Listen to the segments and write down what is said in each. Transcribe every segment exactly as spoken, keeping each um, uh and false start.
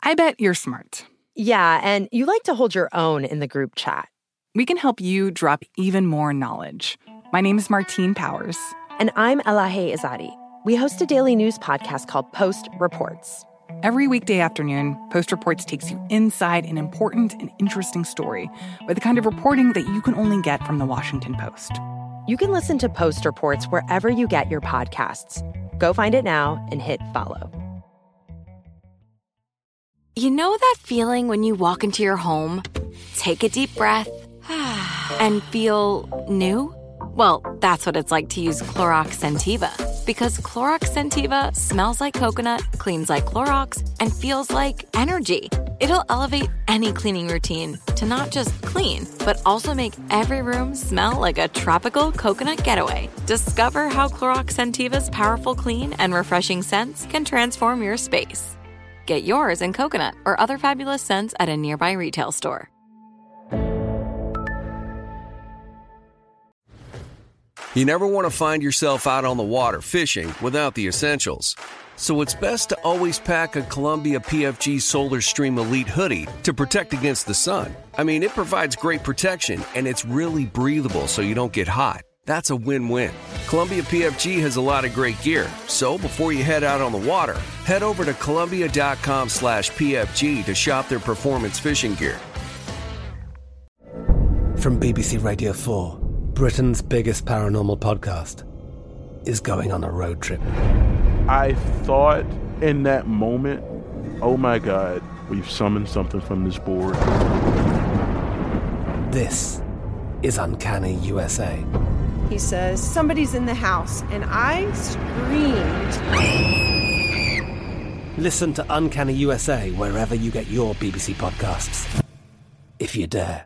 I bet you're smart. Yeah, and you like to hold your own in the group chat. We can help you drop even more knowledge. My name is Martine Powers. And I'm Elahe Izadi. We host a daily news podcast called Post Reports. Every weekday afternoon, Post Reports takes you inside an important and interesting story with the kind of reporting that you can only get from the Washington Post. You can listen to Post Reports wherever you get your podcasts. Go find it now and hit follow. You know that feeling when you walk into your home, take a deep breath, and feel new? Well, that's what it's like to use Clorox Scentiva. Because Clorox Scentiva smells like coconut, cleans like Clorox, and feels like energy. It'll elevate any cleaning routine to not just clean, but also make every room smell like a tropical coconut getaway. Discover how Clorox Scentiva's powerful clean and refreshing scents can transform your space. Get yours in coconut or other fabulous scents at a nearby retail store. You never want to find yourself out on the water fishing without the essentials. So it's best to always pack a Columbia P F G Solar Stream Elite hoodie to protect against the sun. I mean, it provides great protection and it's really breathable so you don't get hot. That's a win-win. Columbia P F G has a lot of great gear. So before you head out on the water, head over to Columbia.com slash PFG to shop their performance fishing gear. From B B C Radio four, Britain's biggest paranormal podcast is going on a road trip. I thought in that moment, oh my God, we've summoned something from this board. This is Uncanny U S A. He says, somebody's in the house, and I screamed. Listen to Uncanny U S A wherever you get your B B C podcasts, if you dare.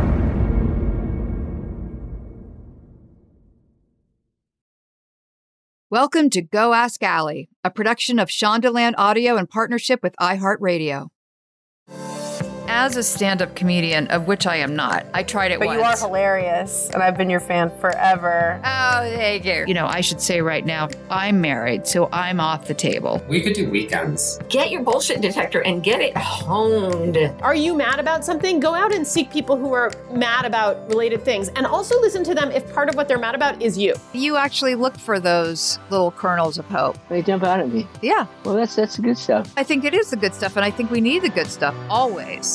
Welcome to Go Ask Allie, a production of Shondaland Audio in partnership with iHeartRadio. As a stand-up comedian, of which I am not, I tried it but once. But you are hilarious, and I've been your fan forever. Oh, thank you. You know, I should say right now, I'm married, so I'm off the table. We could do weekends. Get your bullshit detector and get it honed. Are you mad about something? Go out and seek people who are mad about related things, and also listen to them if part of what they're mad about is you. You actually look for those little kernels of hope. They jump out at me. Yeah. Well, that's that's the good stuff. I think it is the good stuff, and I think we need the good stuff always.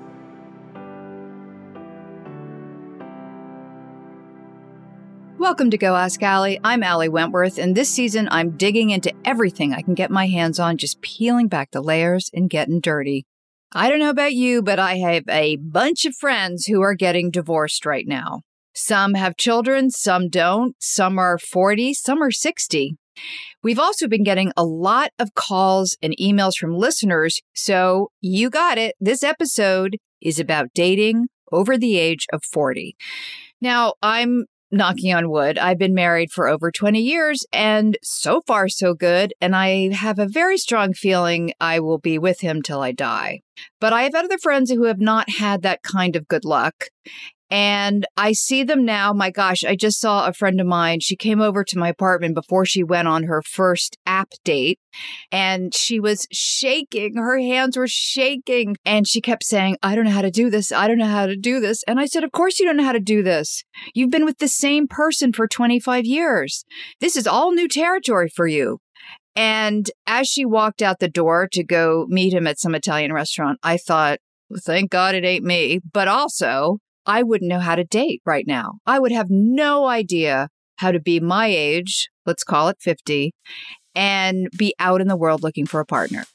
Welcome to Go Ask Allie. I'm Allie Wentworth, and this season I'm digging into everything I can get my hands on, just peeling back the layers and getting dirty. I don't know about you, but I have a bunch of friends who are getting divorced right now. Some have children, some don't, some are forty, some are sixty. We've also been getting a lot of calls and emails from listeners, so you got it. This episode is about dating over the age of forty. Now, I'm knocking on wood. I've been married for over twenty years, and so far so good, and I have a very strong feeling I will be with him till I die. But I have other friends who have not had that kind of good luck, and I see them now. My gosh, I just saw a friend of mine. She came over to my apartment before she went on her first app date, and she was shaking. Her hands were shaking, and she kept saying, I don't know how to do this. I don't know how to do this. And I said, of course you don't know how to do this. You've been with the same person for twenty-five years. This is all new territory for you. And as she walked out the door to go meet him at some Italian restaurant, I thought, well, thank God it ain't me. But also, I wouldn't know how to date right now. I would have no idea how to be my age, let's call it fifty, and be out in the world looking for a partner.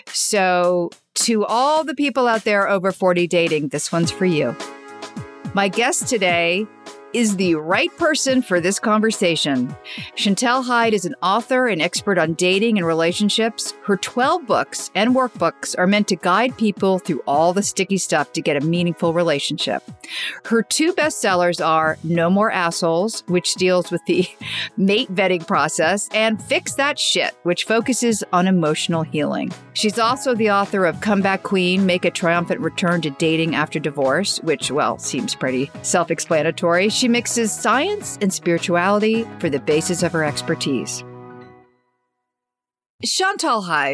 So to all the people out there over forty dating, this one's for you. My guest today is the right person for this conversation. Chantel Hyde is an author and expert on dating and relationships. Her twelve books and workbooks are meant to guide people through all the sticky stuff to get a meaningful relationship. Her two bestsellers are No More Assholes, which deals with the mate vetting process, and Fix That Shit, which focuses on emotional healing. She's also the author of Comeback Queen, Make a Triumphant Return to Dating After Divorce, which, well, seems pretty self-explanatory. She mixes science and spirituality for the basis of her expertise. Chantel Hyde,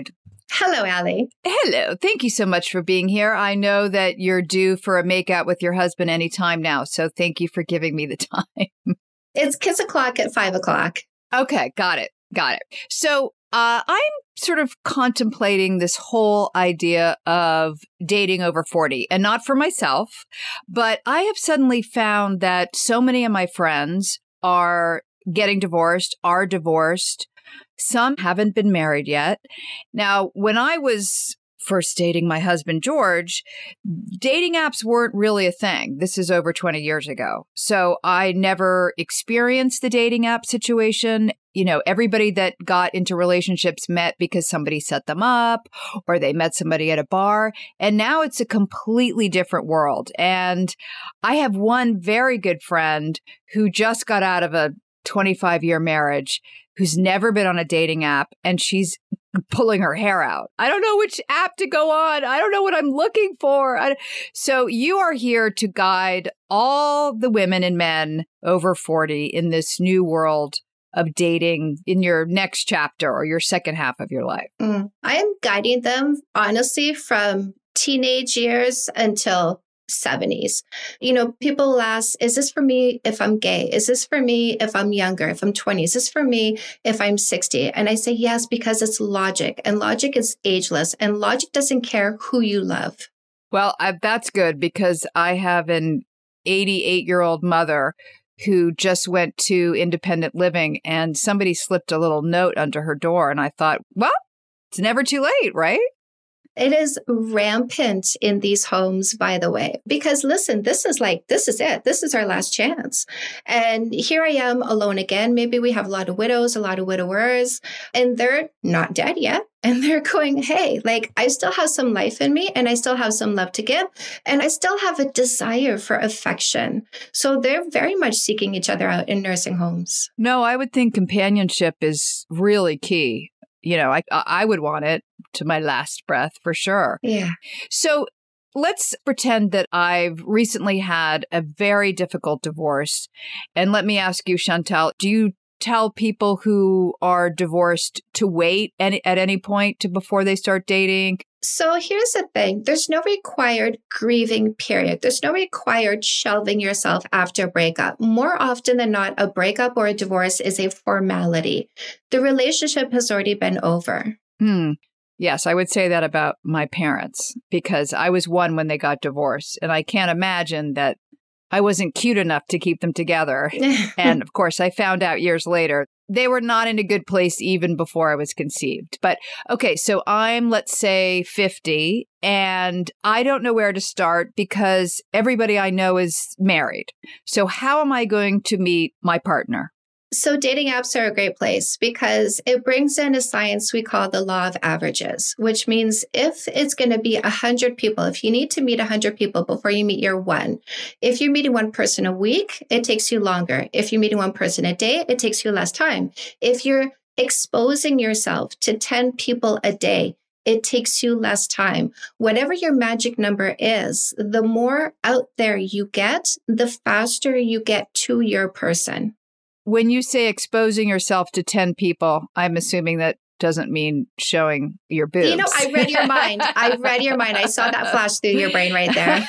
Hello, Allie. Hello. Thank you so much for being here. I know that you're due for a makeout with your husband anytime now, so thank you for giving me the time. It's kiss o'clock at five o'clock. Okay, got it. Got it. So uh, I'm sort of contemplating this whole idea of dating over forty, and not for myself, but I have suddenly found that so many of my friends are getting divorced, are divorced. Some haven't been married yet. Now, when I was first dating my husband, George, dating apps weren't really a thing. This is over twenty years ago. So I never experienced the dating app situation. You know, everybody that got into relationships met because somebody set them up or they met somebody at a bar. And now it's a completely different world. And I have one very good friend who just got out of a twenty-five year marriage, who's never been on a dating app, and she's pulling her hair out. I don't know which app to go on. I don't know what I'm looking for. I, so you are here to guide all the women and men over forty in this new world of dating in your next chapter or your second half of your life. Mm. I am guiding them, honestly, from teenage years until seventies. You know, people will ask, is this for me if I'm gay? Is this for me if I'm younger, if I'm twenty? Is this for me if I'm sixty? And I say yes, because it's logic, and logic is ageless, and logic doesn't care who you love. Well, I, that's good, because I have an eighty-eight year old mother who just went to independent living, and somebody slipped a little note under her door. And I thought, well, it's never too late, right? It is rampant in these homes, by the way, because listen, this is like, this is it. This is our last chance. And here I am alone again. Maybe we have a lot of widows, a lot of widowers, and they're not dead yet. And they're going, hey, like, I still have some life in me, and I still have some love to give, and I still have a desire for affection. So they're very much seeking each other out in nursing homes. No, I would think companionship is really key. You know, I I would want it to my last breath for sure. Yeah. So let's pretend that I've recently had a very difficult divorce. And let me ask you, Chantal, do you tell people who are divorced to wait any, at any point to before they start dating? So here's the thing. There's no required grieving period. There's no required shelving yourself after a breakup. More often than not, a breakup or a divorce is a formality. The relationship has already been over. Hmm. Yes, I would say that about my parents, because I was one when they got divorced. And I can't imagine that I wasn't cute enough to keep them together. And of course, I found out years later they were not in a good place even before I was conceived. But okay, so I'm, let's say, fifty, and I don't know where to start because everybody I know is married. So how am I going to meet my partner? So dating apps are a great place because it brings in a science we call the law of averages, which means if it's going to be one hundred people, if you need to meet one hundred people before you meet your one, if you're meeting one person a week, it takes you longer. If you're meeting one person a day, it takes you less time. If you're exposing yourself to ten people a day, it takes you less time. Whatever your magic number is, the more out there you get, the faster you get to your person. When you say exposing yourself to ten people, I'm assuming that doesn't mean showing your boobs. You know, I read your mind. I read your mind. I saw that flash through your brain right there.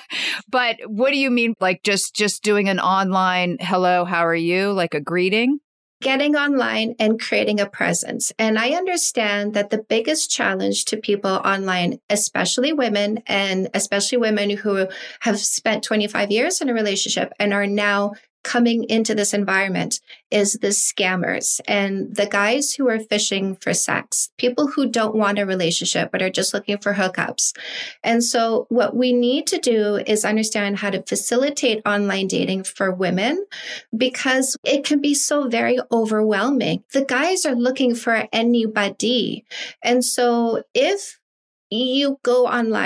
But what do you mean? Like just, just doing an online, hello, how are you? Like a greeting? Getting online and creating a presence. And I understand that the biggest challenge to people online, especially women, and especially women who have spent twenty-five years in a relationship and are now coming into this environment, is the scammers and the guys who are fishing for sex, people who don't want a relationship but are just looking for hookups. And so what we need to do is understand how to facilitate online dating for women, because it can be so very overwhelming. The guys are looking for anybody. And so if you go online,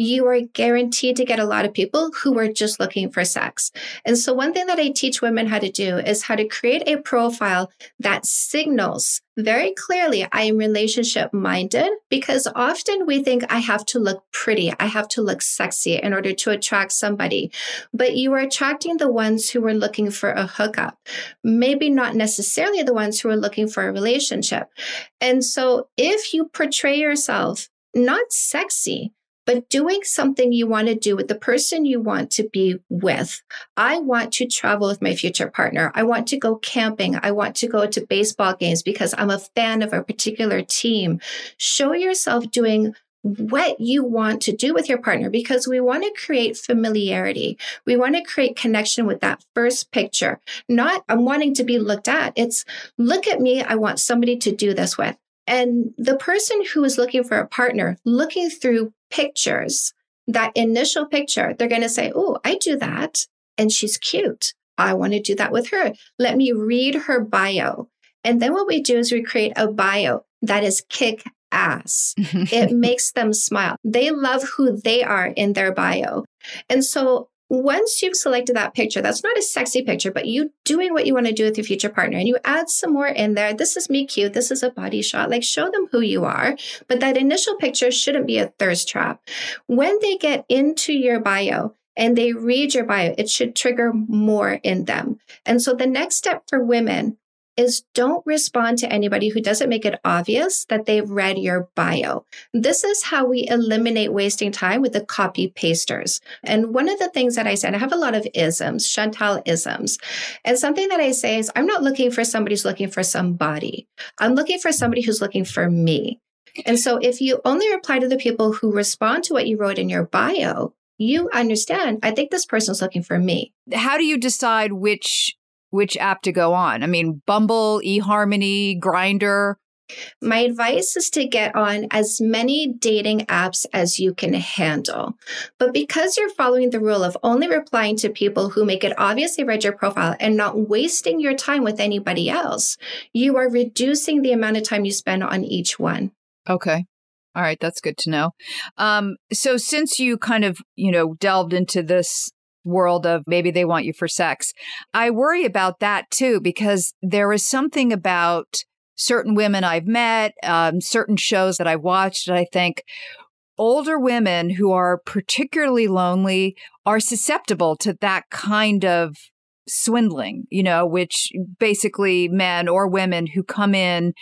you are guaranteed to get a lot of people who are just looking for sex. And so one thing that I teach women how to do is how to create a profile that signals very clearly I am relationship minded, because often we think I have to look pretty, I have to look sexy in order to attract somebody. But you are attracting the ones who are looking for a hookup, maybe not necessarily the ones who are looking for a relationship. And so if you portray yourself not sexy, but doing something you want to do with the person you want to be with. I want to travel with my future partner. I want to go camping. I want to go to baseball games because I'm a fan of a particular team. Show yourself doing what you want to do with your partner, because we want to create familiarity. We want to create connection with that first picture. Not I'm wanting to be looked at. It's look at me. I want somebody to do this with. And the person who is looking for a partner, looking through pictures, that initial picture, they're going to say, oh, I do that. And she's cute. I want to do that with her. Let me read her bio. And then what we do is we create a bio that is kick ass. It makes them smile. They love who they are in their bio. And so once you've selected that picture, that's not a sexy picture, but you doing what you want to do with your future partner, and you add some more in there. This is me cute. This is a body shot. Like, show them who you are. But that initial picture shouldn't be a thirst trap. When they get into your bio and they read your bio, it should trigger more in them. And so the next step for women is don't respond to anybody who doesn't make it obvious that they've read your bio. This is how we eliminate wasting time with the copy pasters. And one of the things that I said, I have a lot of isms, Chantal isms. And something that I say is, I'm not looking for somebody who's looking for somebody. I'm looking for somebody who's looking for me. And so if you only reply to the people who respond to what you wrote in your bio, you understand, I think this person's looking for me. How do you decide which Which app to go on? I mean, Bumble, eHarmony, Grindr. My advice is to get on as many dating apps as you can handle. But because you're following the rule of only replying to people who make it obvious they read your profile and not wasting your time with anybody else, you are reducing the amount of time you spend on each one. Okay. All right. That's good to know. Um, so since you kind of, you know, delved into this world of maybe they want you for sex, I worry about that too, because there is something about certain women I've met, um, certain shows that I've watched, that I think older women who are particularly lonely are susceptible to that kind of swindling, you know, which basically men or women who come in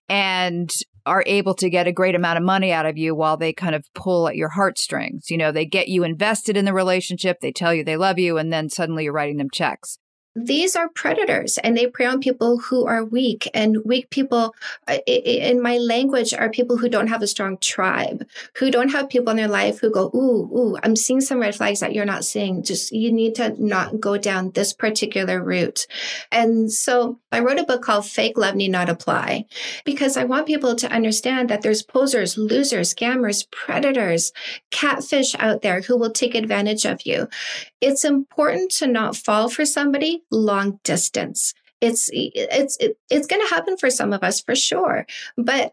and are able to get a great amount of money out of you while they kind of pull at your heartstrings. You know, they get you invested in the relationship, they tell you they love you, and then suddenly you're writing them checks. These are predators, and they prey on people who are weak. And weak people, in my language, are people who don't have a strong tribe, who don't have people in their life who go, ooh, ooh, I'm seeing some red flags that you're not seeing. Just, you need to not go down this particular route. And so I wrote a book called Fake Love Need Not Apply, because I want people to understand that there's posers, losers, scammers, predators, catfish out there who will take advantage of you. It's important to not fall for somebody long distance. It's it's it, it's going to happen for some of us for sure, but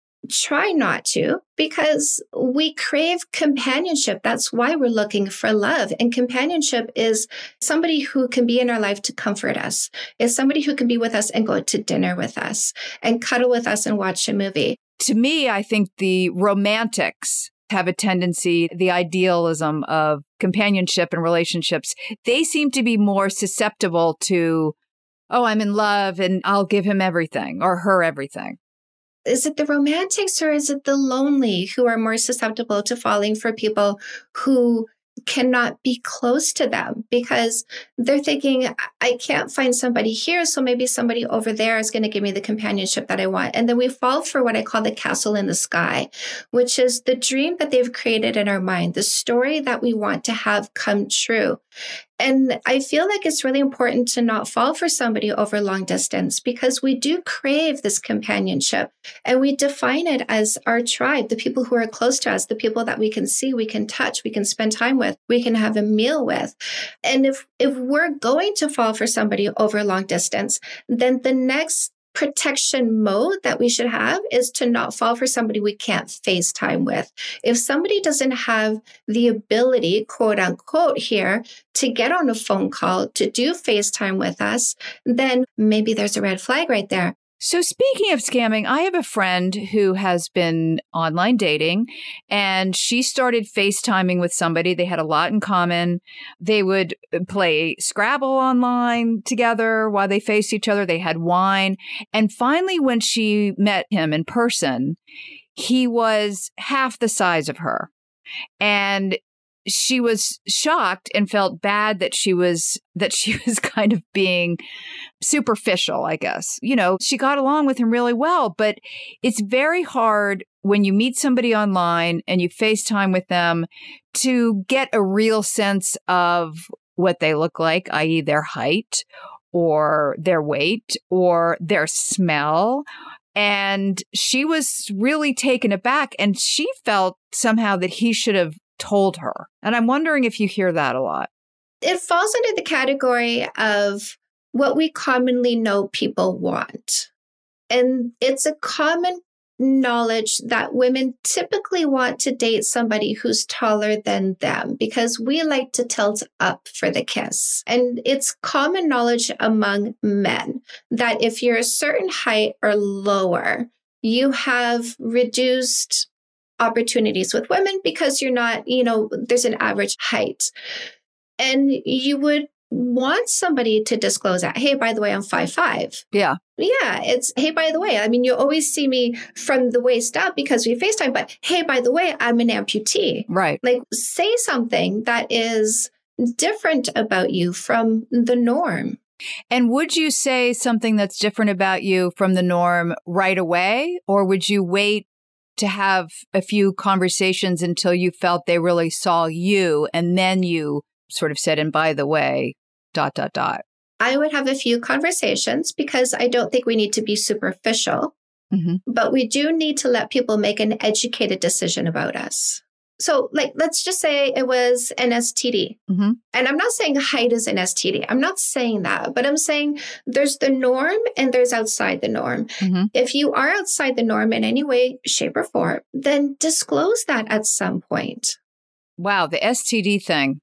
try not to, because we crave companionship. That's why we're looking for love. And companionship is somebody who can be in our life to comfort us. It's somebody who can be with us and go to dinner with us and cuddle with us and watch a movie. To me, I think the romantics have a tendency, the idealism of companionship and relationships, they seem to be more susceptible to, oh, I'm in love and I'll give him everything or her everything. Is it the romantics or is it the lonely who are more susceptible to falling for people who cannot be close to them because they're thinking, I can't find somebody here, so maybe somebody over there is going to give me the companionship that I want. And then we fall for what I call the castle in the sky, which is the dream that they've created in our mind, the story that we want to have come true. And I feel like it's really important to not fall for somebody over long distance, because we do crave this companionship and we define it as our tribe, the people who are close to us, the people that we can see, we can touch, we can spend time with, we can have a meal with. And if, if we're going to fall for somebody over long distance, then the next protection mode that we should have is to not fall for somebody we can't FaceTime with. If somebody doesn't have the ability, quote unquote, here to get on a phone call, to do FaceTime with us, then maybe there's a red flag right there. So speaking of scamming, I have a friend who has been online dating, and she started FaceTiming with somebody. They had a lot in common. They would play Scrabble online together while they faced each other. They had wine. And finally, when she met him in person, he was half the size of her. And she was shocked and felt bad that she was that she was kind of being superficial, I guess. You know, she got along with him really well, but it's very hard when you meet somebody online and you FaceTime with them to get a real sense of what they look like, that is their height or their weight or their smell. And she was really taken aback, and she felt somehow that he should have told her. And I'm wondering if you hear that a lot. It falls under the category of what we commonly know people want. And it's a common knowledge that women typically want to date somebody who's taller than them because we like to tilt up for the kiss. And it's common knowledge among men that if you're a certain height or lower, you have reduced opportunities with women because you're not, you know, there's an average height. And you would want somebody to disclose that, hey, by the way, I'm five five. Yeah. Yeah. It's, hey, by the way, I mean, you always see me from the waist up because we FaceTime, but hey, by the way, I'm an amputee. Right. Like, say something that is different about you from the norm. And would you say something that's different about you from the norm right away? Or would you wait to have a few conversations until you felt they really saw you, and then you sort of said, and by the way, dot, dot, dot? I would have a few conversations because I don't think we need to be superficial, mm-hmm. but we do need to let people make an educated decision about us. So, like, let's just say it was an S T D. Mm-hmm. And I'm not saying height is an S T D. I'm not saying that, but I'm saying there's the norm and there's outside the norm. Mm-hmm. If you are outside the norm in any way, shape, or form, then disclose that at some point. Wow, the S T D thing.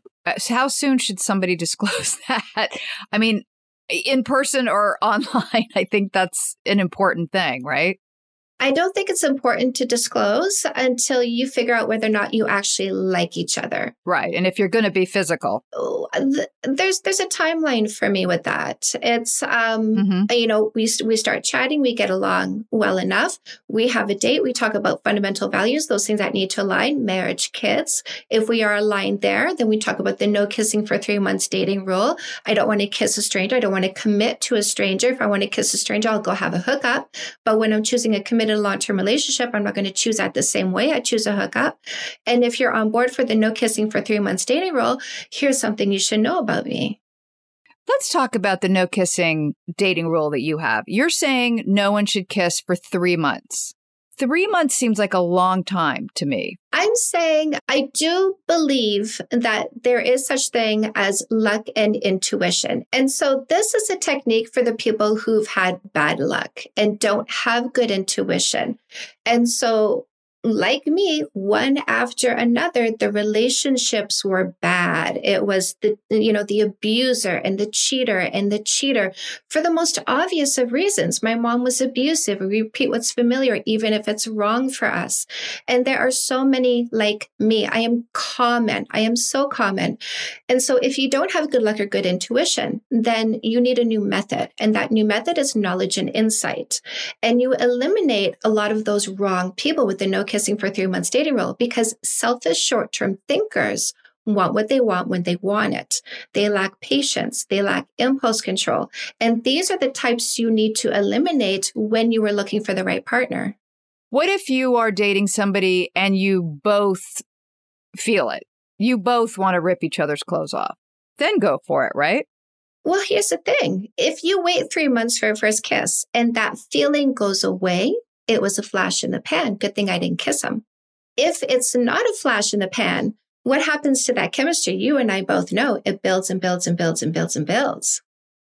How soon should somebody disclose that? I mean, in person or online, I think that's an important thing, right? I don't think it's important to disclose until you figure out whether or not you actually like each other. Right. And if you're going to be physical. There's there's a timeline for me with that. It's, um, mm-hmm. you know, we we start chatting, we get along well enough. We have a date. We talk about fundamental values, those things that need to align, marriage, kids. If we are aligned there, then we talk about the no kissing for three months dating rule. I don't want to kiss a stranger. I don't want to commit to a stranger. If I want to kiss a stranger, I'll go have a hookup. But when I'm choosing a committed long-term relationship, I'm not going to choose that the same way. I choose a hookup. And if you're on board for the no kissing for three months dating rule, here's something you should know about me. Let's talk about the no kissing dating rule that you have. You're saying no one should kiss for three months. Three months seems like a long time to me. I'm saying I do believe that there is such thing as luck and intuition. And so this is a technique for the people who've had bad luck and don't have good intuition. And so, like me, one after another, the relationships were bad. It was the, you know, the abuser and the cheater and the cheater for the most obvious of reasons. My mom was abusive. We repeat what's familiar, even if it's wrong for us. And there are so many like me. I am common. I am so common. And so if you don't have good luck or good intuition, then you need a new method. And that new method is knowledge and insight. And you eliminate a lot of those wrong people with the no kissing for three months dating rule, because selfish short-term thinkers want what they want when they want it. They lack patience. They lack impulse control. And these are the types you need to eliminate when you are looking for the right partner. What if you are dating somebody and you both feel it? You both want to rip each other's clothes off. Then go for it, right? Well, here's the thing. If you wait three months for a first kiss and that feeling goes away, it was a flash in the pan. Good thing I didn't kiss him. If it's not a flash in the pan, what happens to that chemistry? You and I both know it builds and builds and builds and builds and builds.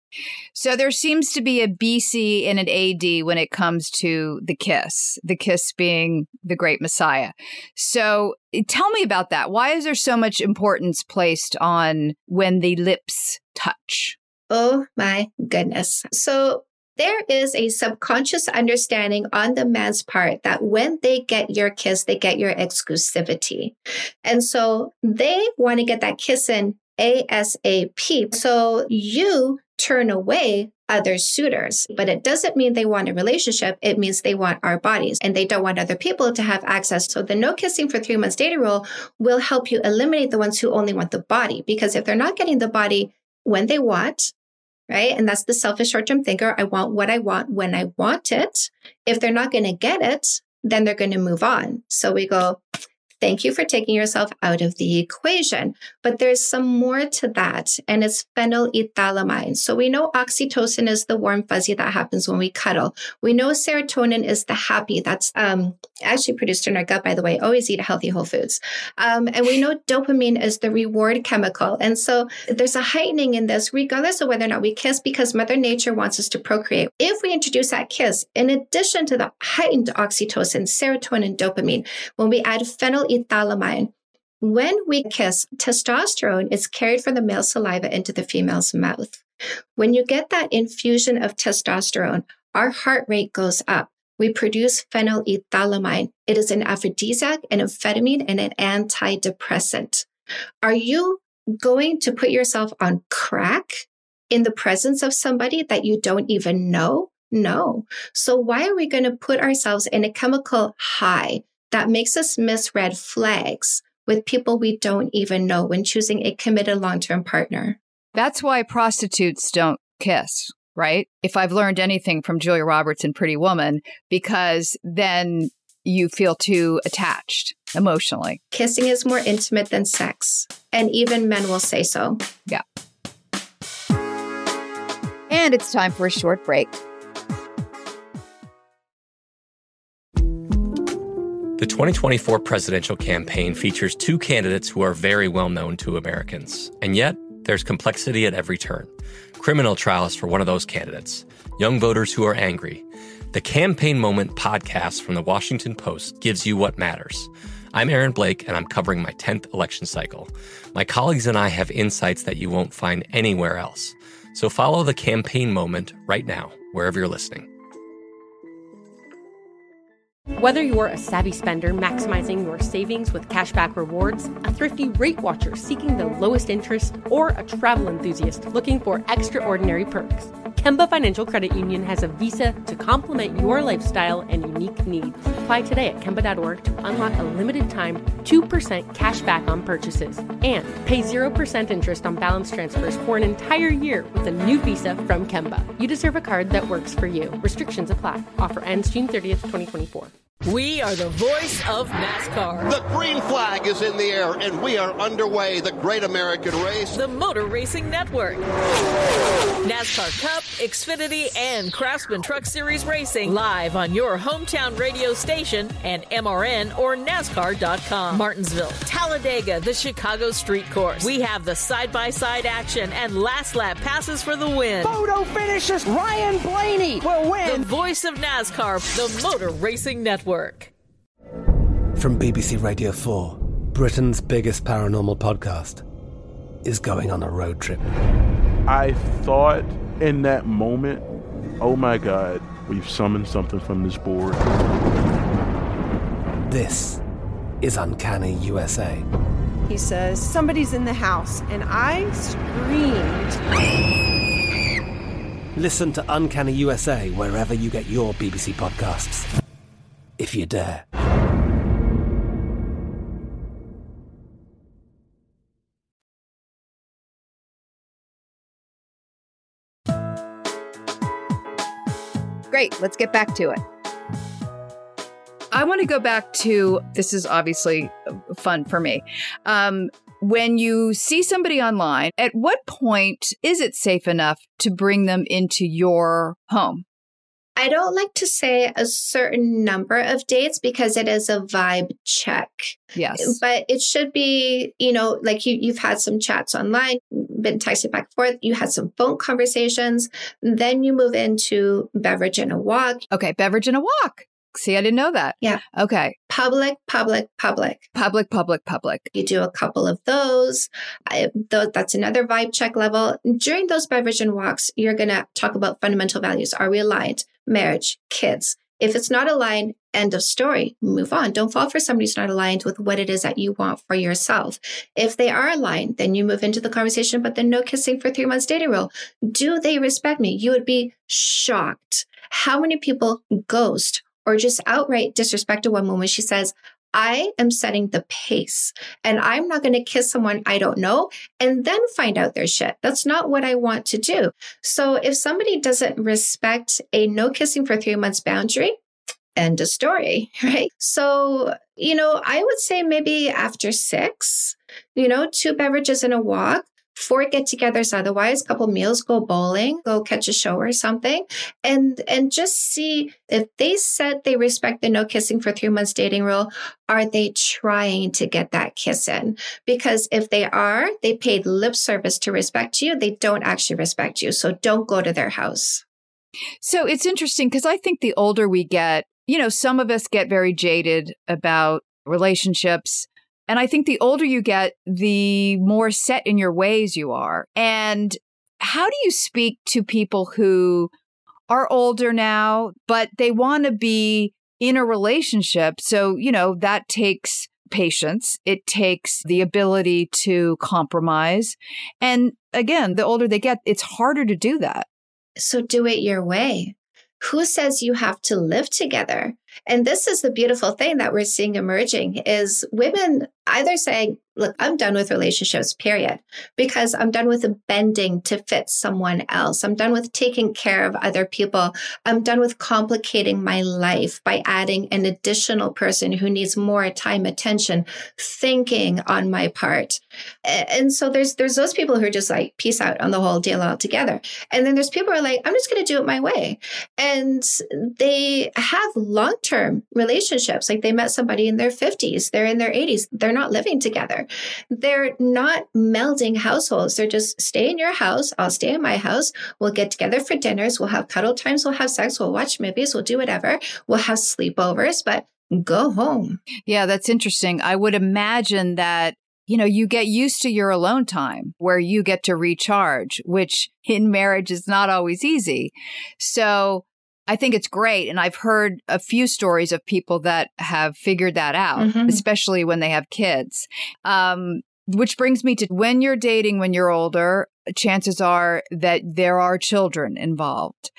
So there seems to be a B C and an A D when it comes to the kiss, the kiss being the great Messiah. So tell me about that. Why is there so much importance placed on when the lips touch? Oh my goodness. So there is a subconscious understanding on the man's part that when they get your kiss, they get your exclusivity. And so they want to get that kiss in ASAP. So you turn away other suitors, but it doesn't mean they want a relationship. It means they want our bodies and they don't want other people to have access. So the no kissing for three months data rule will help you eliminate the ones who only want the body, because if they're not getting the body when they want, right? And that's the selfish short-term thinker. I want what I want when I want it. If they're not going to get it, then they're going to move on. So we go, thank you for taking yourself out of the equation. But there's some more to that, and it's phenylethylamine. So we know oxytocin is the warm fuzzy that happens when we cuddle. We know serotonin is the happy. That's um, actually produced in our gut, by the way. Always eat healthy whole foods. Um, and we know dopamine is the reward chemical. And so there's a heightening in this, regardless of whether or not we kiss, because Mother Nature wants us to procreate. If we introduce that kiss, in addition to the heightened oxytocin, serotonin, dopamine, when we add phenylethylamine, when we kiss, testosterone is carried from the male saliva into the female's mouth. When you get that infusion of testosterone, our heart rate goes up. We produce phenylethylamine. It is an aphrodisiac, an amphetamine, and an antidepressant. Are you going to put yourself on crack in the presence of somebody that you don't even know? No. So why are we going to put ourselves in a chemical high that makes us miss red flags with people we don't even know when choosing a committed long-term partner? That's why prostitutes don't kiss, right? If I've learned anything from Julia Roberts in Pretty Woman, because then you feel too attached emotionally. Kissing is more intimate than sex, and even men will say so. Yeah. And it's time for a short break. The twenty twenty-four presidential campaign features two candidates who are very well known to Americans. And yet, there's complexity at every turn. Criminal trials for one of those candidates. Young voters who are angry. The Campaign Moment podcast from the Washington Post gives you what matters. I'm Aaron Blake, and I'm covering my tenth election cycle. My colleagues and I have insights that you won't find anywhere else. So follow The Campaign Moment right now, wherever you're listening. Whether you're a savvy spender maximizing your savings with cashback rewards, a thrifty rate watcher seeking the lowest interest, or a travel enthusiast looking for extraordinary perks, Kemba Financial Credit Union has a visa to complement your lifestyle and unique needs. Apply today at Kemba dot org to unlock a limited time two percent cash back on purchases and pay zero percent interest on balance transfers for an entire year with a new visa from Kemba. You deserve a card that works for you. Restrictions apply. Offer ends June thirtieth, twenty twenty-four. We are the voice of NASCAR. The green flag is in the air, and we are underway. The Great American Race. The Motor Racing Network. NASCAR Cup, Xfinity, and Craftsman Truck Series Racing live on your hometown radio station and M R N or NASCAR dot com. Martinsville, Talladega, the Chicago Street Course. We have the side-by-side action and last lap passes for the win. Photo finishes. Ryan Blaney will win. The voice of NASCAR, the Motor Racing Network. From B B C Radio four, Britain's biggest paranormal podcast is going on a road trip. I thought in that moment, oh my God, we've summoned something from this board. This is Uncanny U S A. He says, somebody's in the house, and I screamed. Listen to Uncanny U S A wherever you get your B B C podcasts, if you dare. Great, let's get back to it. I want to go back to, this is obviously fun for me. Um, when you see somebody online, at what point is it safe enough to bring them into your home? I don't like to say a certain number of dates because it is a vibe check. Yes. But it should be, you know, like you, you've had some chats online. been texting back and forth. You had some phone conversations. Then you move into beverage and a walk. Okay, beverage and a walk. See, I didn't know that. Yeah. Okay. Public, public, public. Public, public, public. You do a couple of those. I, th- that's another vibe check level. During those beverage and walks, you're going to talk about fundamental values. Are we aligned? Marriage, kids. If it's not aligned, end of story. Move on. Don't fall for somebody who's not aligned with what it is that you want for yourself. If they are aligned, then you move into the conversation, but then no kissing for three months dating rule. Do they respect me? You would be shocked how many people ghost or just outright disrespect a woman when she says, I am setting the pace and I'm not going to kiss someone I don't know and then find out their shit. That's not what I want to do. So if somebody doesn't respect a no kissing for three months boundary, end of story, right? So, you know, I would say maybe after six, you know, two beverages and a walk, four get-togethers otherwise, a couple meals, go bowling, go catch a show or something, and and just see if they said they respect the no kissing for three months dating rule, are they trying to get that kiss in? Because if they are, they paid lip service to respect you, they don't actually respect you. So don't go to their house. So it's interesting because I think the older we get, you know, some of us get very jaded about relationships. And I think the older you get, the more set in your ways you are. And how do you speak to people who are older now, but they want to be in a relationship? So, you know, that takes patience. It takes the ability to compromise. And again, the older they get, it's harder to do that. So do it your way. Who says you have to live together? And this is the beautiful thing that we're seeing emerging is women either saying, look, I'm done with relationships, period, because I'm done with bending to fit someone else. I'm done with taking care of other people. I'm done with complicating my life by adding an additional person who needs more time, attention, thinking on my part. And so there's there's those people who are just like, peace out on the whole deal altogether. And then there's people who are like, I'm just going to do it my way. And they have long-term relationships. Like they met somebody in their fifties, they're in their eighties, they're not living together. They're not melding households. They're just stay in your house. I'll stay in my house. We'll get together for dinners. We'll have cuddle times. We'll have sex. We'll watch movies. We'll do whatever. We'll have sleepovers, but go home. Yeah, that's interesting. I would imagine that, you know, you get used to your alone time where you get to recharge, which in marriage is not always easy. So I think it's great. And I've heard a few stories of people that have figured that out, mm-hmm. especially when they have kids. Um, which brings me to when you're dating, when you're older, chances are that there are children involved.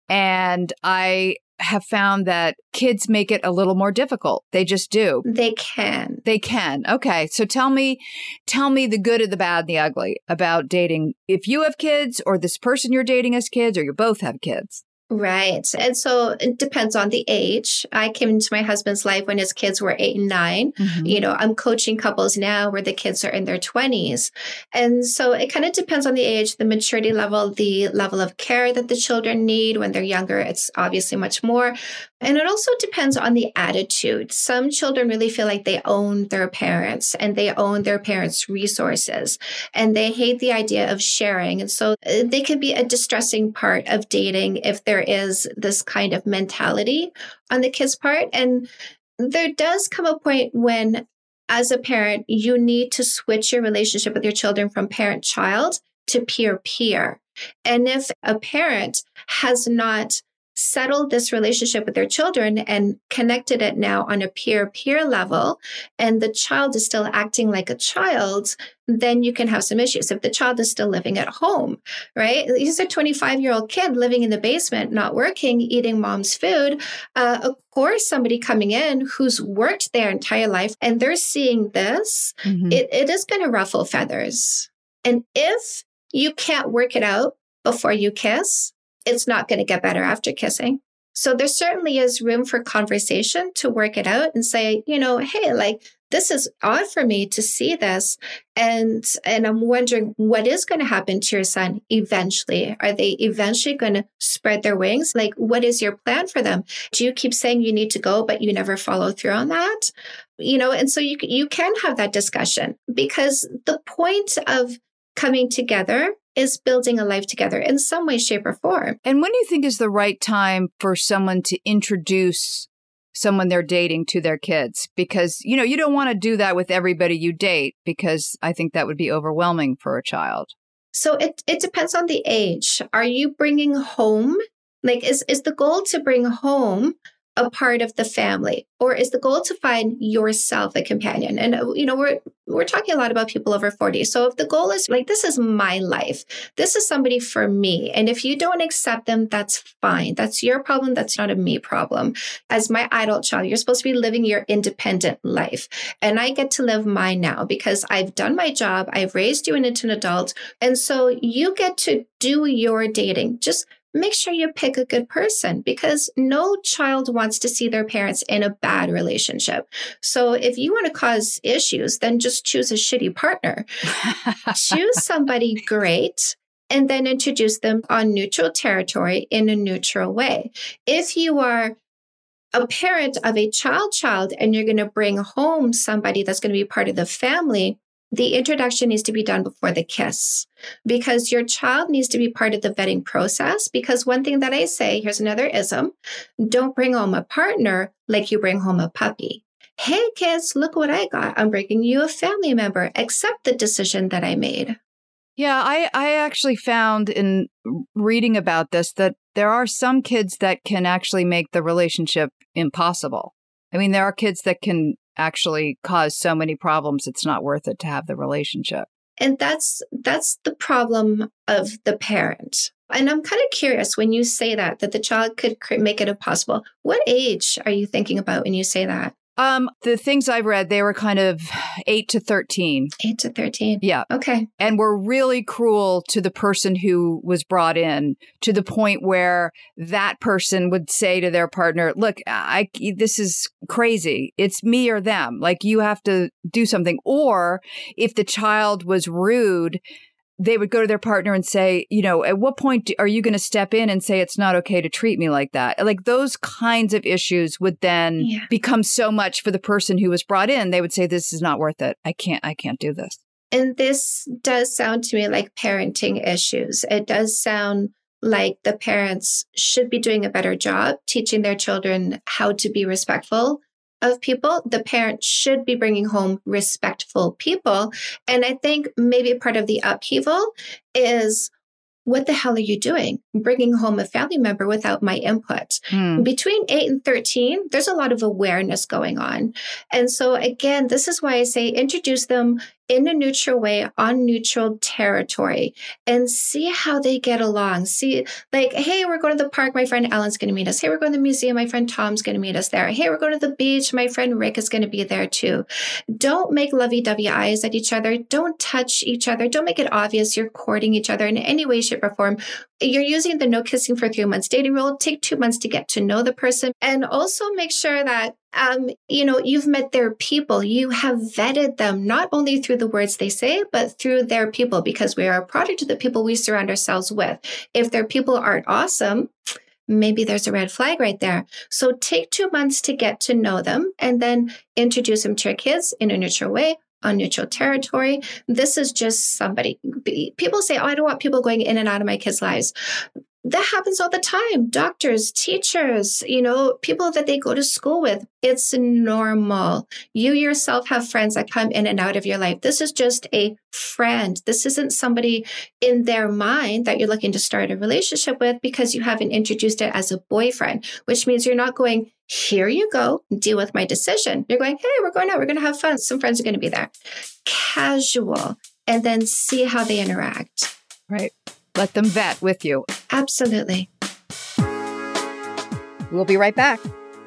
And I have found that kids make it a little more difficult. They just do. They can. They can. Okay. So tell me, tell me the good, the bad, and the ugly about dating. If you have kids or this person you're dating has kids or you both have kids. Right. And so it depends on the age. I came into my husband's life when his kids were eight and nine. Mm-hmm. You know, I'm coaching couples now where the kids are in their twenties. And so it kind of depends on the age, the maturity level, the level of care that the children need. When they're younger, it's obviously much more. And it also depends on the attitude. Some children really feel like they own their parents and they own their parents' resources and they hate the idea of sharing. And so they can be a distressing part of dating if there is this kind of mentality on the kid's part. And there does come a point when, as a parent, you need to switch your relationship with your children from parent-child to peer-peer. And if a parent has not settled this relationship with their children and connected it now on a peer-peer level, and the child is still acting like a child, then you can have some issues. If the child is still living at home, right? He's a twenty-five-year-old kid living in the basement, not working, eating mom's food. Uh, of course, somebody coming in who's worked their entire life and they're seeing this, mm-hmm. it, it is going to ruffle feathers. And if you can't work it out before you kiss, it's not going to get better after kissing. So there certainly is room for conversation to work it out and say, you know, hey, like, this is odd for me to see this. And, and I'm wondering what is going to happen to your son eventually. Are they eventually going to spread their wings? Like, what is your plan for them? Do you keep saying you need to go, but you never follow through on that? You know, and so you, you can have that discussion because the point of coming together is building a life together in some way, shape, or form. And when do you think is the right time for someone to introduce someone they're dating to their kids? Because, you know, you don't want to do that with everybody you date, because I think that would be overwhelming for a child. So it, it depends on the age. Are you bringing home, like, is, is the goal to bring home a part of the family, or is the goal to find yourself a companion? And, you know, we're, we're talking a lot about people over forty. So if the goal is like, this is my life, this is somebody for me. And if you don't accept them, that's fine. That's your problem. That's not a me problem. As my adult child, you're supposed to be living your independent life. And I get to live mine now because I've done my job. I've raised you into an adult. And so you get to do your dating. Just make sure you pick a good person, because no child wants to see their parents in a bad relationship. So if you want to cause issues, then just choose a shitty partner. Choose somebody great and then introduce them on neutral territory in a neutral way. If you are a parent of a child child and you're going to bring home somebody that's going to be part of the family, the introduction needs to be done before the kiss, because your child needs to be part of the vetting process. Because one thing that I say, here's another ism, don't bring home a partner like you bring home a puppy. Hey, kids, look what I got. I'm bringing you a family member. Accept the decision that I made. Yeah, I, I actually found in reading about this that there are some kids that can actually make the relationship impossible. I mean, there are kids that can actually cause so many problems, it's not worth it to have the relationship. And that's that's the problem of the parent. And I'm kind of curious when you say that, that the child could make it impossible. What age are you thinking about when you say that? Um, the things I've read, they were kind of eight to thirteen. Eight to thirteen. Yeah. Okay. And were really cruel to the person who was brought in, to the point where that person would say to their partner, look, I, this is crazy. It's me or them. Like, you have to do something. Or if the child was rude, they would go to their partner and say, you know, at what point are you going to step in and say it's not okay to treat me like that? Like, those kinds of issues would then yeah. become so much for the person who was brought in. They would say, this is not worth it. I can't, I can't do this. And this does sound to me like parenting issues. It does sound like the parents should be doing a better job teaching their children how to be respectful of people. The parent should be bringing home respectful people. And I think maybe part of the upheaval is, what the hell are you doing? Bringing home a family member without my input. Hmm. Between eight and thirteen, there's a lot of awareness going on. And so again, this is why I say introduce them in a neutral way on neutral territory and see how they get along. See, like, hey, we're going to the park. My friend Ellen's going to meet us. Hey, we're going to the museum. My friend Tom's going to meet us there. Hey, we're going to the beach. My friend Rick is going to be there too. Don't make lovey-dovey eyes at each other. Don't touch each other. Don't make it obvious you're courting each other in any way, shape, or form. You're using the no kissing for three months dating rule. Take two months to get to know the person, and also make sure that Um, you know, you've met their people. You have vetted them, not only through the words they say, but through their people, because we are a product of the people we surround ourselves with. If their people aren't awesome, maybe there's a red flag right there. So take two months to get to know them and then introduce them to your kids in a neutral way, on neutral territory. This is just somebody. People say, oh, I don't want people going in and out of my kids' lives. That happens all the time. Doctors, teachers, you know, people that they go to school with. It's normal. You yourself have friends that come in and out of your life. This is just a friend. This isn't somebody in their mind that you're looking to start a relationship with because you haven't introduced it as a boyfriend, which means you're not going, here you go, deal with my decision. You're going, hey, we're going out. We're going to have fun. Some friends are going to be there. Casual. And then see how they interact. Right. Let them vet with you. Absolutely. We'll be right back.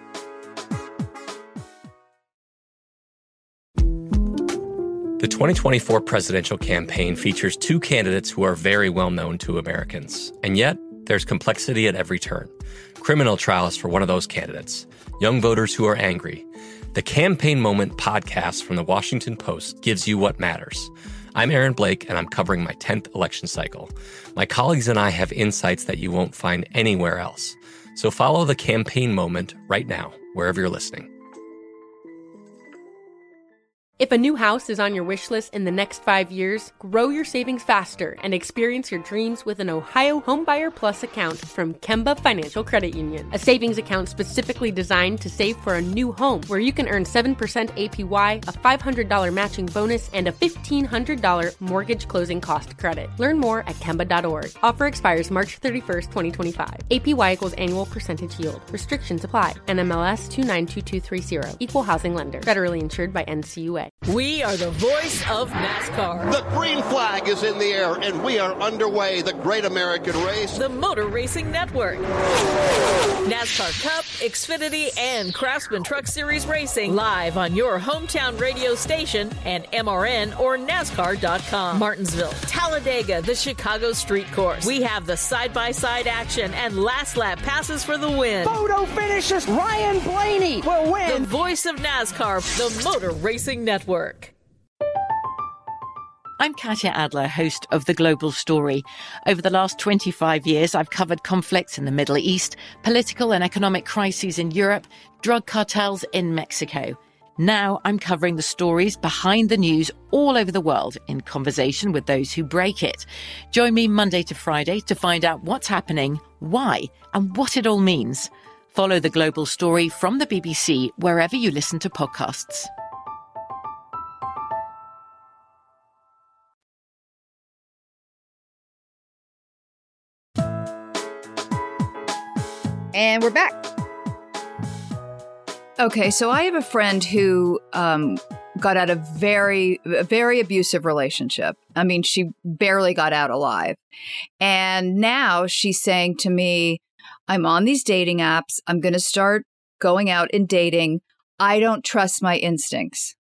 The twenty twenty-four presidential campaign features two candidates who are very well known to Americans. And yet, there's complexity at every turn. Criminal trials for one of those candidates. Young voters who are angry. The Campaign Moment podcast from the Washington Post gives you what matters. I'm Aaron Blake, and I'm covering my tenth election cycle. My colleagues and I have insights that you won't find anywhere else. So follow the Campaign Moment right now, wherever you're listening. If a new house is on your wish list in the next five years, grow your savings faster and experience your dreams with an Ohio Homebuyer Plus account from Kemba Financial Credit Union. A savings account specifically designed to save for a new home where you can earn seven percent A P Y, a five hundred dollars matching bonus, and a fifteen hundred dollars mortgage closing cost credit. Learn more at Kemba dot org. Offer expires March thirty-first, twenty twenty-five. A P Y equals annual percentage yield. Restrictions apply. N M L S two nine two two three zero. Equal housing lender. Federally insured by N C U A. We are the voice of NASCAR. The green flag is in the air, and we are underway. The great American race. The Motor Racing Network. NASCAR Cup, Xfinity, and Craftsman Truck Series Racing live on your hometown radio station and M R N or NASCAR dot com. Martinsville, Talladega, the Chicago Street Course. We have the side-by-side action and last lap passes for the win. Photo finishes. Ryan Blaney will win. The voice of NASCAR, the Motor Racing Network. I'm Katya Adler, host of The Global Story. Over the last twenty-five years, I've covered conflicts in the Middle East, political and economic crises in Europe, drug cartels in Mexico. Now I'm covering the stories behind the news all over the world in conversation with those who break it. Join me Monday to Friday to find out what's happening, why, and what it all means. Follow The Global Story from the B B C wherever you listen to podcasts. And we're back. Okay, so I have a friend who um, got out of very, a very abusive relationship. I mean, she barely got out alive. And now she's saying to me, I'm on these dating apps. I'm going to start going out and dating. I don't trust my instincts.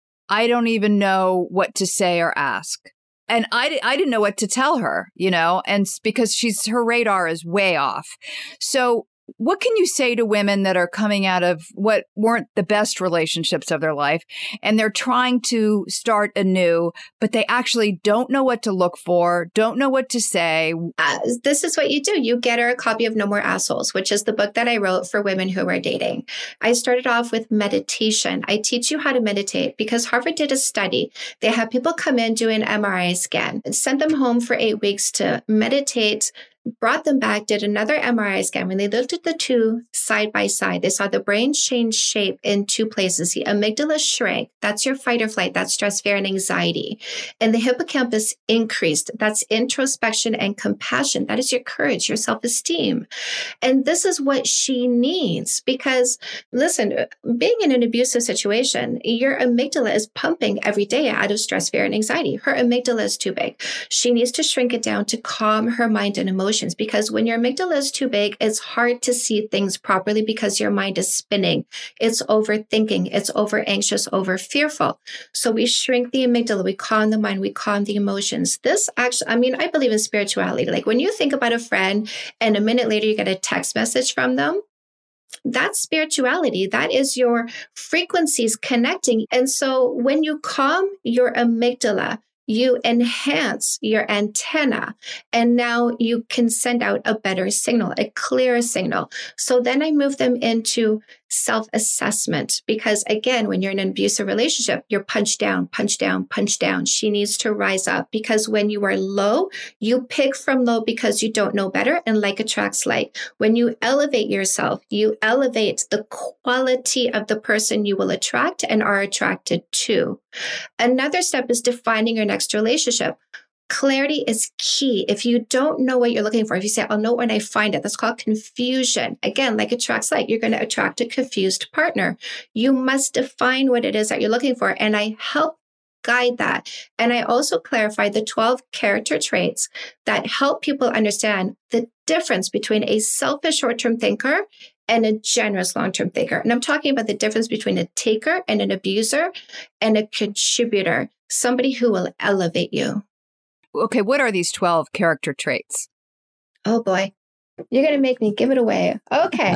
I don't even know what to say or ask. And I, I didn't know what to tell her, you know, and because she's her radar is way off. So what can you say to women that are coming out of what weren't the best relationships of their life and they're trying to start anew, but they actually don't know what to look for, don't know what to say? Uh, this is what you do. You get her a copy of No More Assholes, which is the book that I wrote for women who are dating. I started off with meditation. I teach you how to meditate because Harvard did a study. They had people come in, do an M R I scan, and sent them home for eight weeks to meditate, brought them back, did another M R I scan. When they looked at the two side by side, they saw the brain change shape in two places. The amygdala shrank. That's your fight or flight. That's stress, fear, and anxiety. And the hippocampus increased. That's introspection and compassion. That is your courage, your self-esteem. And this is what she needs because, listen, being in an abusive situation, your amygdala is pumping every day out of stress, fear, and anxiety. Her amygdala is too big. She needs to shrink it down to calm her mind and emotions. Because when your amygdala is too big, it's hard to see things properly because your mind is spinning. It's overthinking. It's over anxious, over fearful. So we shrink the amygdala. We calm the mind. We calm the emotions. This actually, I mean, I believe in spirituality. Like when you think about a friend and a minute later you get a text message from them, that's spirituality. That is your frequencies connecting. And so when you calm your amygdala, you enhance your antenna, and now you can send out a better signal, a clearer signal. So then I move them into self-assessment because, again, when you're in an abusive relationship, you're punch down, punch down, punch down. She needs to rise up because when you are low, you pick from low because you don't know better, and like attracts like. When you elevate yourself, you elevate the quality of the person you will attract and are attracted to. Another step is defining your next relationship. Clarity is key. If you don't know what you're looking for, if you say, I'll know when I find it, that's called confusion. Again, like attracts like, you're going to attract a confused partner. You must define what it is that you're looking for. And I help guide that. And I also clarify the twelve character traits that help people understand the difference between a selfish short-term thinker and a generous long-term thinker. And I'm talking about the difference between a taker and an abuser and a contributor, somebody who will elevate you. Okay, what are these twelve character traits? Oh boy, you're going to make me give it away. Okay.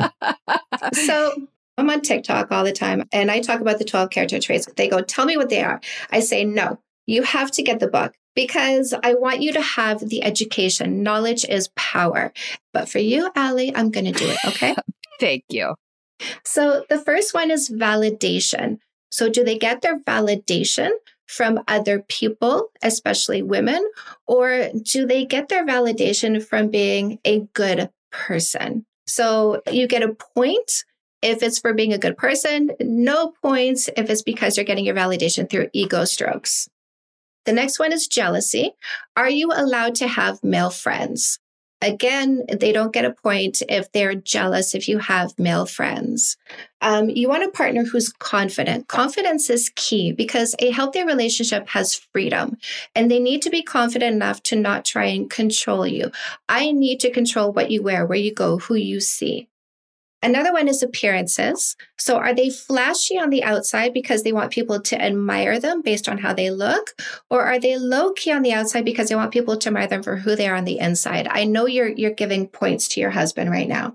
So I'm on TikTok all the time and I talk about the twelve character traits. They go, tell me what they are. I say, no, you have to get the book because I want you to have the education. Knowledge is power. But for you, Allie, I'm going to do it. Okay. Thank you. So the first one is validation. So do they get their validation from other people, especially women, or do they get their validation from being a good person? So you get a point if it's for being a good person, no points if it's because you're getting your validation through ego strokes. The next one is jealousy. Are you allowed to have male friends? Again, they don't get a point if they're jealous if you have male friends. Um, you want a partner who's confident. Confidence is key because a healthy relationship has freedom, and they need to be confident enough to not try and control you. I need to control what you wear, where you go, who you see. Another one is appearances. So are they flashy on the outside because they want people to admire them based on how they look? Or are they low key on the outside because they want people to admire them for who they are on the inside? I know you're you're giving points to your husband right now.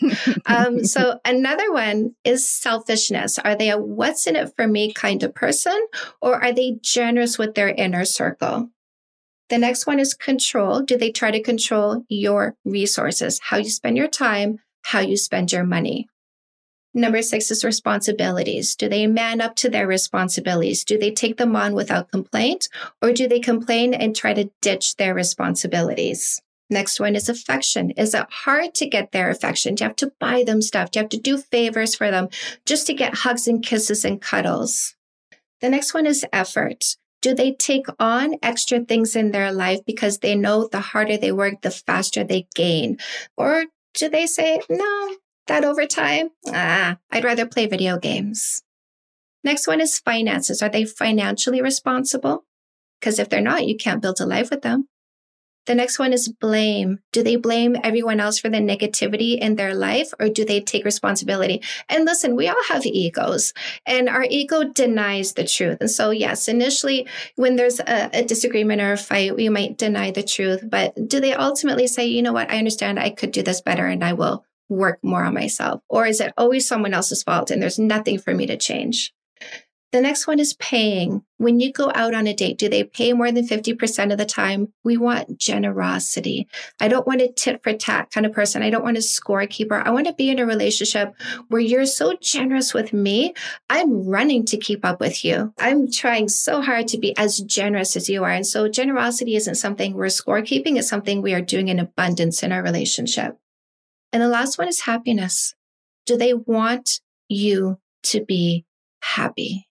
um, so another one is selfishness. Are they a what's in it for me kind of person? Or are they generous with their inner circle? The next one is control. Do they try to control your resources, how you spend your time, how you spend your money? Number six is responsibilities. Do they man up to their responsibilities? Do they take them on without complaint, or do they complain and try to ditch their responsibilities? Next one is affection. Is it hard to get their affection? Do you have to buy them stuff? Do you have to do favors for them just to get hugs and kisses and cuddles? The next one is effort. Do they take on extra things in their life because they know the harder they work, the faster they gain? Or do they say, no, that overtime? Ah, I'd rather play video games. Next one is finances. Are they financially responsible? Because if they're not, you can't build a life with them. The next one is blame. Do they blame everyone else for the negativity in their life, or do they take responsibility? And listen, we all have egos, and our ego denies the truth. And so, yes, initially, when there's a, a disagreement or a fight, we might deny the truth. But do they ultimately say, you know what, I understand I could do this better and I will work more on myself? Or is it always someone else's fault and there's nothing for me to change? The next one is paying. When you go out on a date, do they pay more than fifty percent of the time? We want generosity. I don't want a tit for tat kind of person. I don't want a scorekeeper. I want to be in a relationship where you're so generous with me. I'm running to keep up with you. I'm trying so hard to be as generous as you are. And so generosity isn't something we're scorekeeping. It's something we are doing in abundance in our relationship. And the last one is happiness. Do they want you to be happy?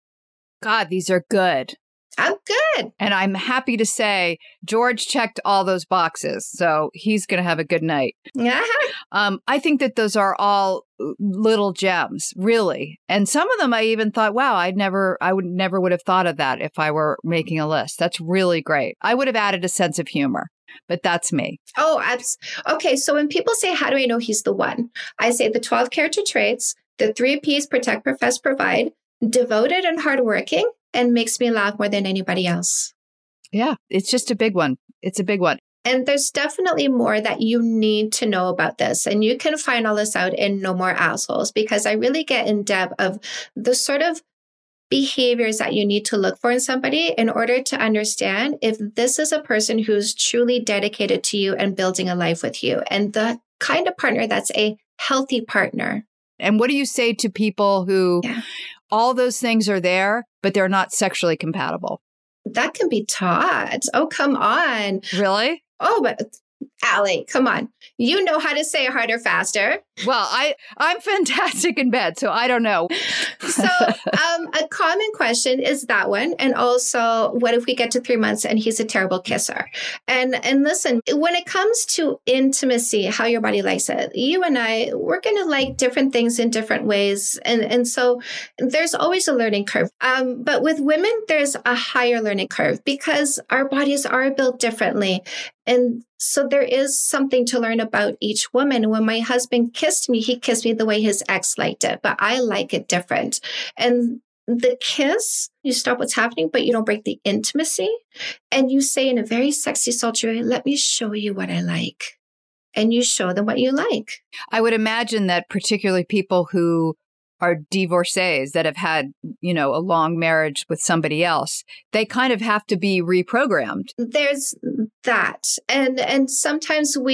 God, these are good. I'm good. And I'm happy to say George checked all those boxes. So he's going to have a good night. Yeah. Um, I think that those are all little gems, really. And some of them I even thought, wow, I'd never, I would never would have thought of that if I were making a list. That's really great. I would have added a sense of humor, but that's me. Oh, abs- okay. So when people say, how do I know he's the one? I say the twelve character traits, the three P's, protect, profess, provide, devoted and hardworking, and makes me laugh more than anybody else. Yeah, it's just a big one. It's a big one. And there's definitely more that you need to know about this. And you can find all this out in No More Assholes, because I really get in depth of the sort of behaviors that you need to look for in somebody in order to understand if this is a person who's truly dedicated to you and building a life with you, and the kind of partner that's a healthy partner. And what do you say to people who yeah. all those things are there, but they're not sexually compatible? That can be taught. Oh, come on. Really? Oh, but Allie, come on. You know how to say harder, faster. Well, I, I'm fantastic in bed, so I don't know. So um, a common question is that one. And also, what if we get to three months and he's a terrible kisser? And and listen, when it comes to intimacy, how your body likes it, you and I, we're going to like different things in different ways. And, and so there's always a learning curve. Um, but with women, there's a higher learning curve because our bodies are built differently. And so there is something to learn about each woman. When my husband kissed me, he kissed me the way his ex liked it, but I like it different. And the kiss, you stop what's happening, but you don't break the intimacy. And you say in a very sexy, sultry way, let me show you what I like. And you show them what you like. I would imagine that particularly people who are divorcees that have had, you know, a long marriage with somebody else, they kind of have to be reprogrammed. There's that. And and sometimes we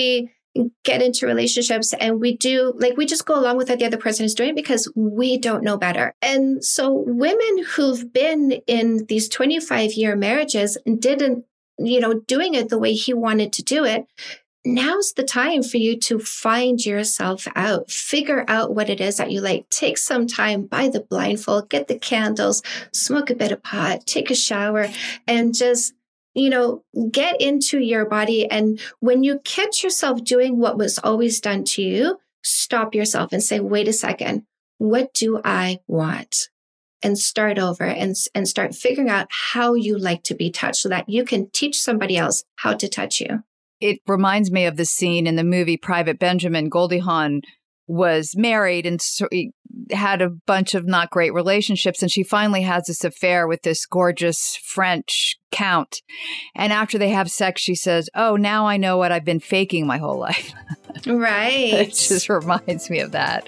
get into relationships and we do, like, we just go along with what the other person is doing because we don't know better. And so women who've been in these twenty-five year marriages and didn't, you know, doing it the way he wanted to do it, now's the time for you to find yourself out, figure out what it is that you like. Take some time, buy the blindfold, get the candles, smoke a bit of pot, take a shower, and just, you know, get into your body. And when you catch yourself doing what was always done to you, stop yourself and say, wait a second, what do I want? And start over and, and start figuring out how you like to be touched so that you can teach somebody else how to touch you. It reminds me of the scene in the movie Private Benjamin. Goldie Hawn was married and so had a bunch of not great relationships. And she finally has this affair with this gorgeous French count. And after they have sex, she says, oh, now I know what I've been faking my whole life. Right. It just reminds me of that.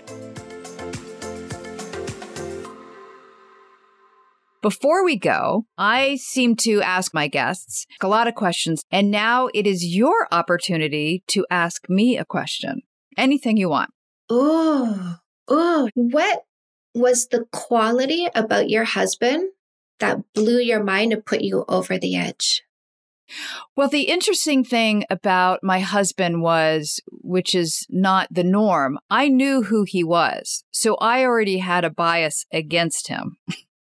Before we go, I seem to ask my guests a lot of questions. And now it is your opportunity to ask me a question. Anything you want. Oh, oh, what was the quality about your husband that blew your mind and put you over the edge? Well, the interesting thing about my husband was, which is not the norm, I knew who he was. So I already had a bias against him.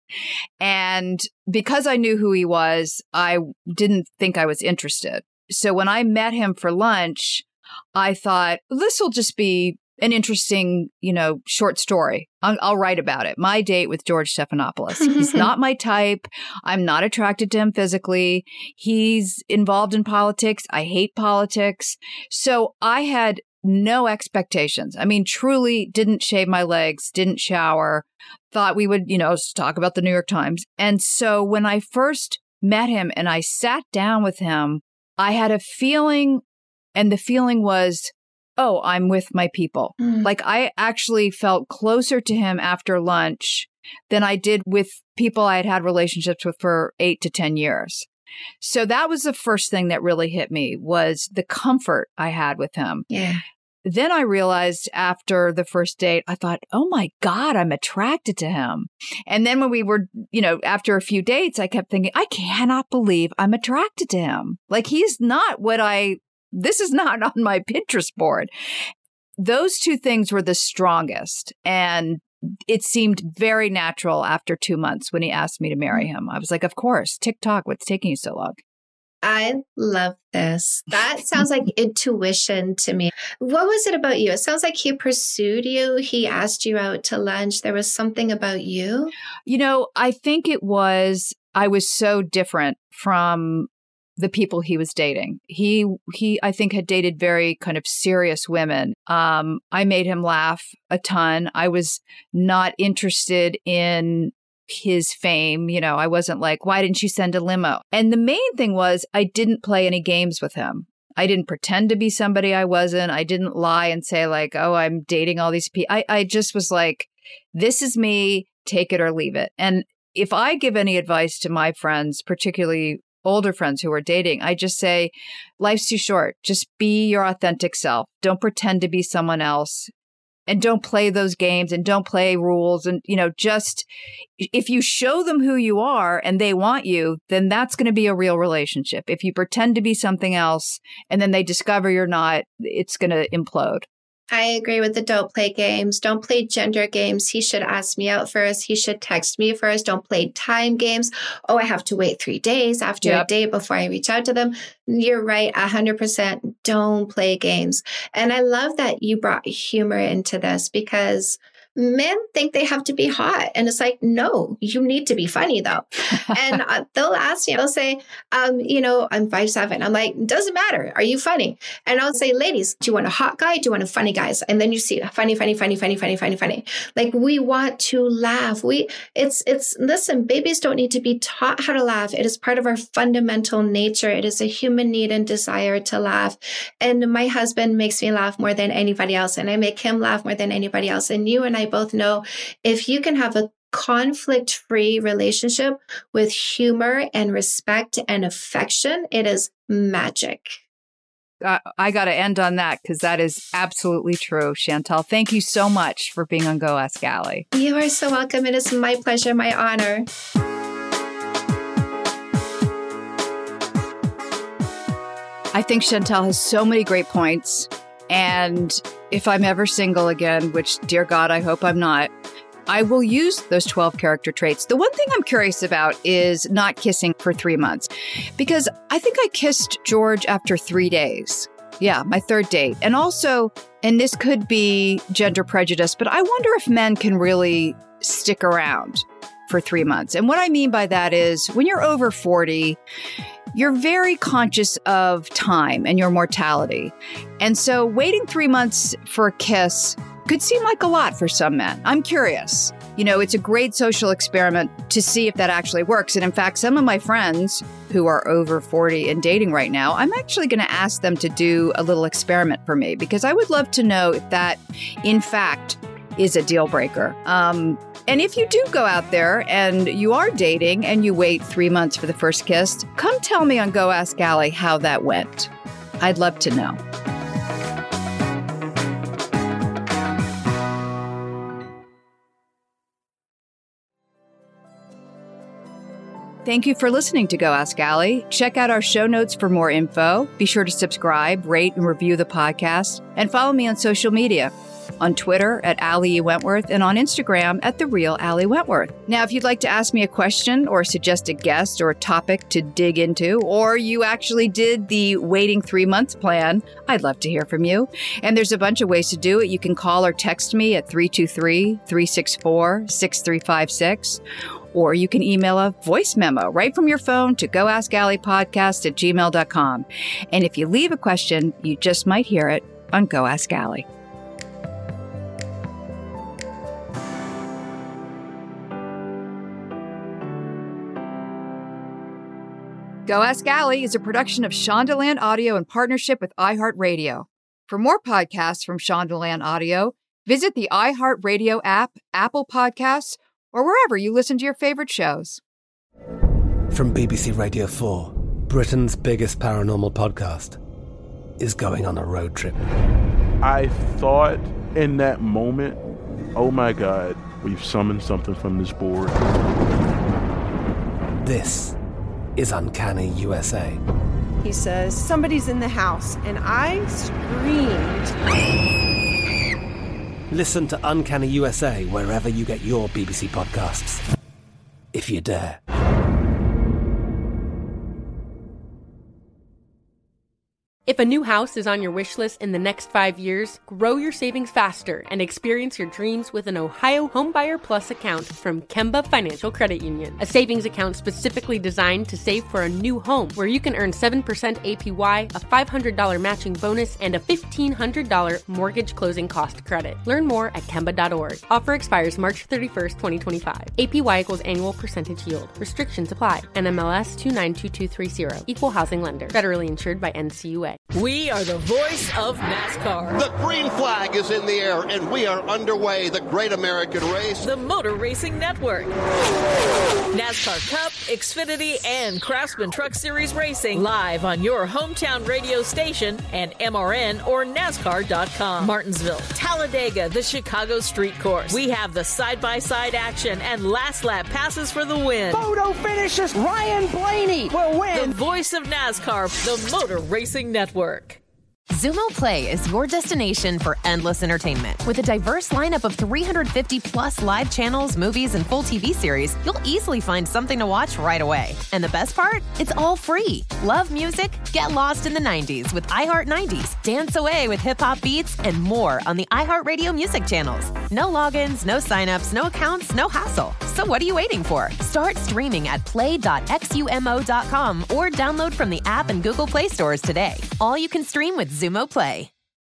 And because I knew who he was, I didn't think I was interested. So when I met him for lunch, I thought, this will just be an interesting, you know, short story. I'll, I'll write about it. My date with George Stephanopoulos. He's not my type. I'm not attracted to him physically. He's involved in politics. I hate politics. So I had no expectations. I mean, truly didn't shave my legs, didn't shower, thought we would, you know, talk about the New York Times. And so when I first met him and I sat down with him, I had a feeling, and the feeling was, oh, I'm with my people. Mm. Like I actually felt closer to him after lunch than I did with people I had had relationships with for eight to ten years. So that was the first thing that really hit me, was the comfort I had with him. Yeah. Then I realized after the first date, I thought, oh my God, I'm attracted to him. And then when we were, you know, after a few dates, I kept thinking, I cannot believe I'm attracted to him. Like he's not what I, this is not on my Pinterest board. Those two things were the strongest. And it seemed very natural after two months when he asked me to marry him. I was like, of course, TikTok, what's taking you so long? I love this. That sounds like intuition to me. What was it about you? It sounds like he pursued you. He asked you out to lunch. There was something about you. You know, I think it was, I was so different from the people he was dating. He, he, I think had dated very kind of serious women. Um, I made him laugh a ton. I was not interested in his fame. You know, I wasn't like, why didn't you send a limo? And the main thing was I didn't play any games with him. I didn't pretend to be somebody I wasn't. I didn't lie and say like, oh, I'm dating all these people. I, I just was like, this is me, take it or leave it. And if I give any advice to my friends, particularly older friends who are dating, I just say, life's too short. Just be your authentic self. Don't pretend to be someone else. And don't play those games and don't play rules. And, you know, just if you show them who you are and they want you, then that's going to be a real relationship. If you pretend to be something else and then they discover you're not, it's going to implode. I agree with the don't play games. Don't play gender games. He should ask me out first. He should text me first. Don't play time games. Oh, I have to wait three days after yep. a date before I reach out to them. You're right. A hundred percent. Don't play games. And I love that you brought humor into this because men think they have to be hot. And it's like, no, you need to be funny though. And uh, they'll ask me, they'll say, um, you know, I'm five seven. I'm like, doesn't matter. Are you funny? And I'll say, ladies, do you want a hot guy? Do you want a funny guy? And then you see funny, funny, funny, funny, funny, funny, funny. Like we want to laugh. We, it's, it's, listen, babies don't need to be taught how to laugh. It is part of our fundamental nature. It is a human need and desire to laugh. And my husband makes me laugh more than anybody else. And I make him laugh more than anybody else. And you and I both know if you can have a conflict-free relationship with humor and respect and affection, it is magic. Uh, I got to end on that because that is absolutely true. Chantal, thank you so much for being on Go Ask Allie. You are so welcome. It is my pleasure, my honor. I think Chantal has so many great points. And if I'm ever single again, which, dear God, I hope I'm not, I will use those twelve character traits. The one thing I'm curious about is not kissing for three months, because I think I kissed George after three days. Yeah, my third date. And also, and this could be gender prejudice, but I wonder if men can really stick around for three months. And what I mean by that is when you're over forty, you're very conscious of time and your mortality. And so waiting three months for a kiss could seem like a lot for some men. I'm curious. You know, it's a great social experiment to see if that actually works. And in fact, some of my friends who are over forty and dating right now, I'm actually going to ask them to do a little experiment for me because I would love to know if that, in fact, is a deal breaker. Um, and if you do go out there and you are dating and you wait three months for the first kiss, come tell me on Go Ask Allie how that went. I'd love to know. Thank you for listening to Go Ask Allie. Check out our show notes for more info. Be sure to subscribe, rate, and review the podcast. And follow me on social media. On Twitter at Allie E. Wentworth and on Instagram at The Real Allie Wentworth. Now, if you'd like to ask me a question or suggest a guest or a topic to dig into, or you actually did the waiting three months plan, I'd love to hear from you. And there's a bunch of ways to do it. You can call or text me at three two three, three six four, six three five six. Or you can email a voice memo right from your phone to goaskalliepodcast at gmail dot com. And if you leave a question, you just might hear it on Go Ask Allie. Go Ask Allie is a production of Shondaland Audio in partnership with iHeartRadio. For more podcasts from Shondaland Audio, visit the iHeartRadio app, Apple Podcasts, or wherever you listen to your favorite shows. From B B C Radio four, Britain's biggest paranormal podcast is going on a road trip. I thought in that moment, oh my God, we've summoned something from this board. This is Uncanny U S A. He says, somebody's in the house, and I screamed. Listen to Uncanny U S A wherever you get your B B C podcasts, if you dare. If a new house is on your wish list in the next five years, grow your savings faster and experience your dreams with an Ohio Homebuyer Plus account from Kemba Financial Credit Union. A savings account specifically designed to save for a new home, where you can earn seven percent A P Y, a five hundred dollars matching bonus, and a fifteen hundred dollars mortgage closing cost credit. Learn more at Kemba dot org. Offer expires March thirty-first, twenty twenty-five. A P Y equals annual percentage yield. Restrictions apply. N M L S two nine two two three zero. Equal housing lender. Federally insured by N C U A. We are the voice of NASCAR. The green flag is in the air, and we are underway. The great American race. The Motor Racing Network. NASCAR Cup, Xfinity, and Craftsman Truck Series Racing live on your hometown radio station and M R N or NASCAR dot com. Martinsville, Talladega, the Chicago Street Course. We have the side-by-side action and last lap passes for the win. Photo finishes. Ryan Blaney will win. The voice of NASCAR, the Motor Racing Network. Xumo Play is your destination for endless entertainment. With a diverse lineup of three hundred fifty plus live channels, movies, and full T V series, you'll easily find something to watch right away. And the best part? It's all free. Love music? Get lost in the nineties with iHeart nineties, dance away with hip-hop beats, and more on the iHeartRadio music channels. No logins, no signups, no accounts, no hassle. So what are you waiting for? Start streaming at play dot xumo dot com or download from the app and Google Play stores today. All you can stream with Xumo Play.